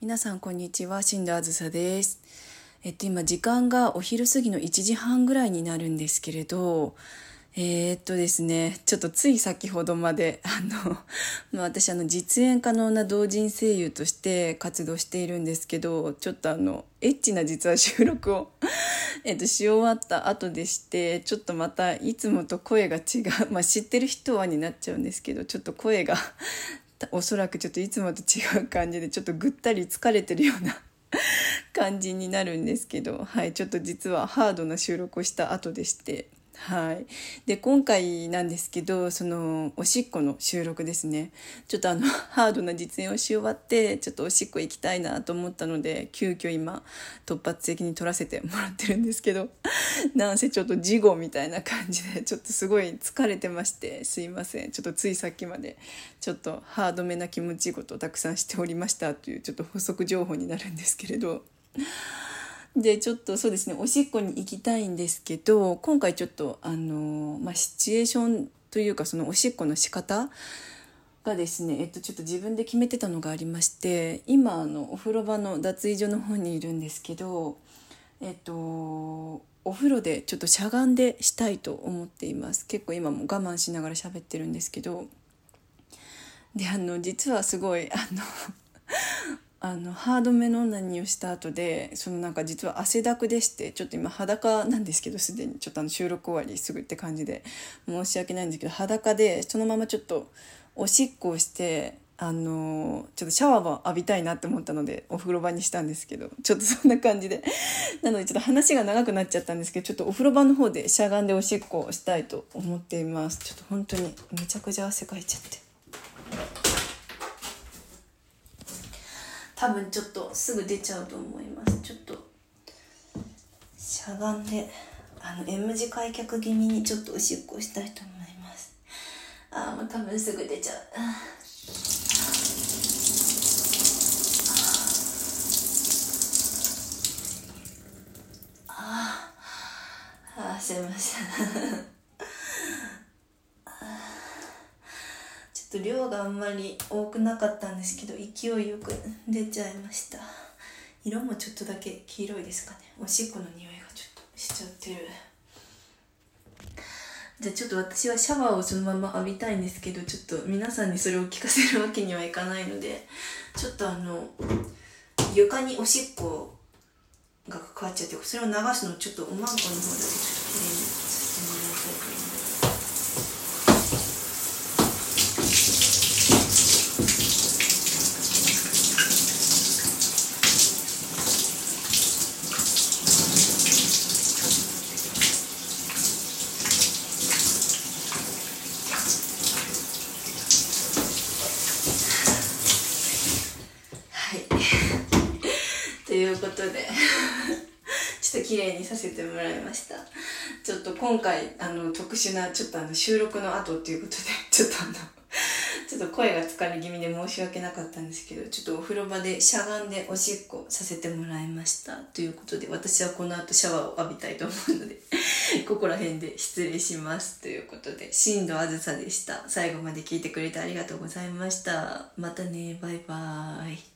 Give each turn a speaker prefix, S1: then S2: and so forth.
S1: 皆さんこんにちは、新藤あずさです。今時間がお昼過ぎの1時半ぐらいになるんですけれど、ですね、ちょっとつい先ほどまで私実演可能な同人声優として活動しているんですけど、ちょっとエッチな実は収録をし終わった後でして、ちょっとまたいつもと声が違う、知ってる人はになっちゃうんですけど、ちょっと声がおそらくちょっといつもと違う感じでちょっとぐったり疲れてるような感じになるんですけど、はい、ちょっと実はハードな収録をした後でして、はい、で今回なんですけど、そのおしっこの収録ですね。ちょっとハードな実演をし終わってちょっとおしっこ行きたいなと思ったので、急遽今突発的に撮らせてもらってるんですけど、なんせちょっと事後みたいな感じでちょっとすごい疲れてまして、すいません、ちょっとついさっきまでちょっとハードめな気持ちいいことをたくさんしておりましたというちょっと補足情報になるんですけれど、でちょっとそうですね、おしっこに行きたいんですけど、今回ちょっとシチュエーションというか、そのおしっこの仕方がですね、ちょっと自分で決めてたのがありまして、今お風呂場の脱衣所の方にいるんですけど、お風呂でちょっとしゃがんでしたいと思っています。結構今も我慢しながら喋ってるんですけど、で実はすごいハードめの何をした後で、実は汗だくでして、ちょっと今裸なんですけど、すでにちょっと収録終わりすぐって感じで申し訳ないんですけど、裸でそのままちょっとおしっこをして、ちょっとシャワーを浴びたいなって思ったのでお風呂場にしたんですけど、ちょっとそんな感じでなのでちょっと話が長くなっちゃったんですけど、ちょっとお風呂場の方でしゃがんでおしっこをしたいと思っています。ちょっと本当にめちゃくちゃ汗かいちゃって、多分ちょっとすぐ出ちゃうと思います。ちょっとしゃがんでM 字開脚気味にちょっとおしっこしたいと思います。もう多分すぐ出ちゃう。すいませんちょっと量があんまり多くなかったんですけど、勢いよく出ちゃいました。色もちょっとだけ黄色いですかね。おしっこの匂いがちょっとしちゃってる。じゃあちょっと私はシャワーをそのまま浴びたいんですけど、ちょっと皆さんにそれを聞かせるわけにはいかないので、ちょっと床におしっこがかかっちゃって、それを流すのをちょっとおまんこの方だけちょっときれいにさせてもらいたいと思います。ということでちょっと綺麗にさせてもらいました。ちょっと今回特殊なちょっと収録の後っていうことで、ちょっと声が疲れ気味で申し訳なかったんですけど、ちょっとお風呂場でしゃがんでおしっこさせてもらいましたということで、私はこの後シャワーを浴びたいと思うのでここら辺で失礼しますということで、新藤あずさでした。最後まで聞いてくれてありがとうございました。またね、バイバーイ。